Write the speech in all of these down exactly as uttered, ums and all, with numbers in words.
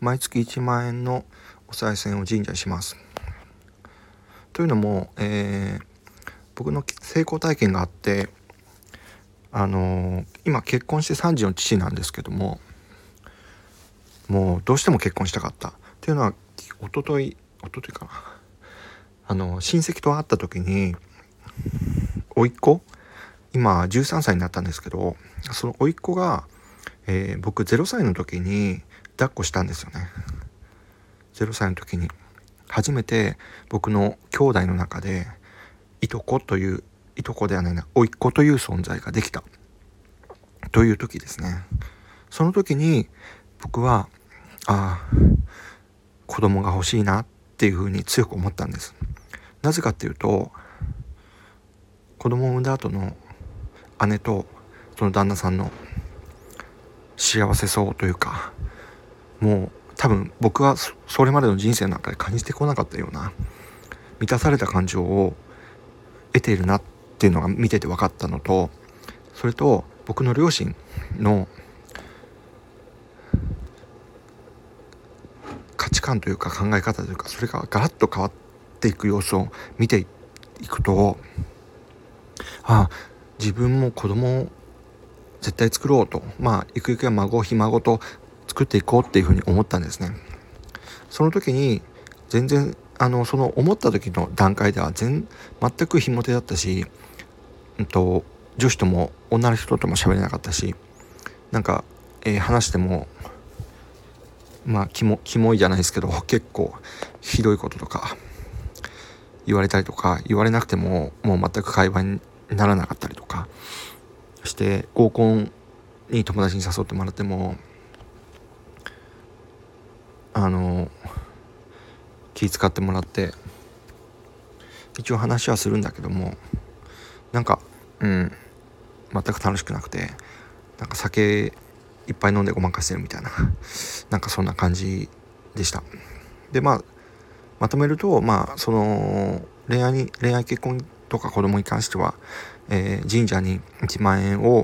毎月いちまんえんのお賽銭を神社にします。というのも、えー、僕の成功体験があって、あのー、今結婚してさんじの父なんですけども、もうどうしても結婚したかったっていうのは、おとといおとといかな、あの親戚と会った時に、甥っ子、今じゅうさんさいになったんですけど、その甥っ子が、えー、僕ゼロさいの時に抱っこしたんですよね。ゼロさいの時に初めて僕の兄弟の中でいとこといういとこではないな甥っ子という存在ができたという時ですね。その時に僕はああ子供が欲しいなっていうふうに強く思ったんです。なぜかっていうと、子供を産んだ後の姉とその旦那さんの幸せそうというか、もう多分僕はそれまでの人生の中で感じてこなかったような満たされた感情を得ているなっていうのが見てて分かったのと、それと僕の両親の価値観というか考え方というか、それがガラッと変わっていく様子を見ていくと、ああ自分も子供を絶対作ろうと、まあゆくゆくは孫ひ孫と作っていこうっていうふうに思ったんですね。その時に全然あのその思った時の段階では全全くひも手だったし、うんと女子とも女の人とも喋れなかったし、なんか、えー、話してもまあキモキモいじゃないですけど、結構ひどいこととか言われたりとか、言われなくてももう全く会話にならなかったりとかして、合コンに友達に誘ってもらってもあの気遣ってもらって一応話はするんだけども、なんかうん全く楽しくなくて、なんか酒いっぱい飲んでごまかしてるみたいななんかそんな感じでした。でまあまとめると、まあその恋愛に恋愛結婚とか子供に関しては、えー、神社にいちまんえんを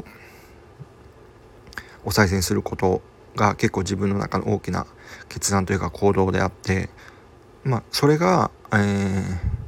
お賽銭することが結構自分の中の大きな決断というか行動であって、まあそれが、えー、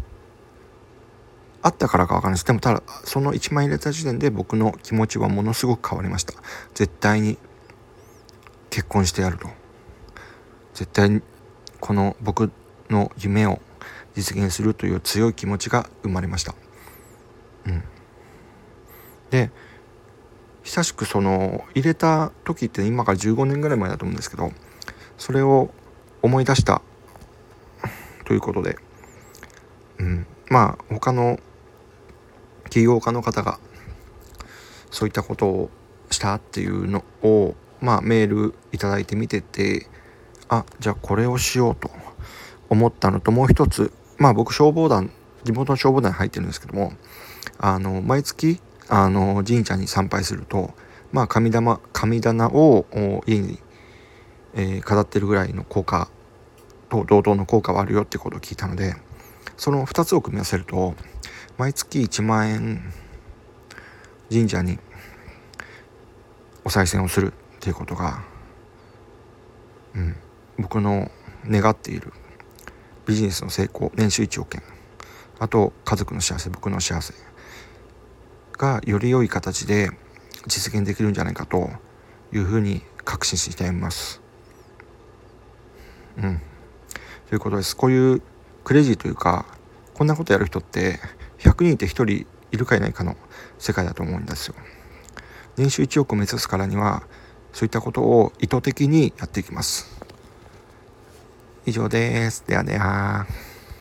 あったからかわからないです。でもただそのいちまん円入れた時点で僕の気持ちはものすごく変わりました。絶対に結婚してやると、絶対にこの僕の夢を実現するという強い気持ちが生まれました。うん、で久しくその入れた時って今からじゅうごねんぐらい前だと思うんですけど、それを思い出したということで、うん、まあ他の起業家の方がそういったことをしたっていうのを、まあ、メールいただいてみてて、あじゃあこれをしようと思ったのと、もう一つ、まあ僕消防団地元の消防団に入ってるんですけども、あの毎月あの神社に参拝すると、まあ神玉神棚を家に、えー、飾ってるぐらいの効果と同等の効果はあるよってことを聞いたので、そのふたつを組み合わせると毎月いちまんえん神社にお賽銭をするっていうことが、うん、僕の願っているビジネスの成功、年収いちおくえん、あと家族の幸せ、僕の幸せがより良い形で実現できるんじゃないかというふうに確信しています。うん、ということです。こういうクレイジーというか、こんなことやる人ってひゃくにんいてひとりいるかいないかの世界だと思うんですよ。年収いちおくを目指すからにはそういったことを意図的にやっていきます。以上です。ではでは。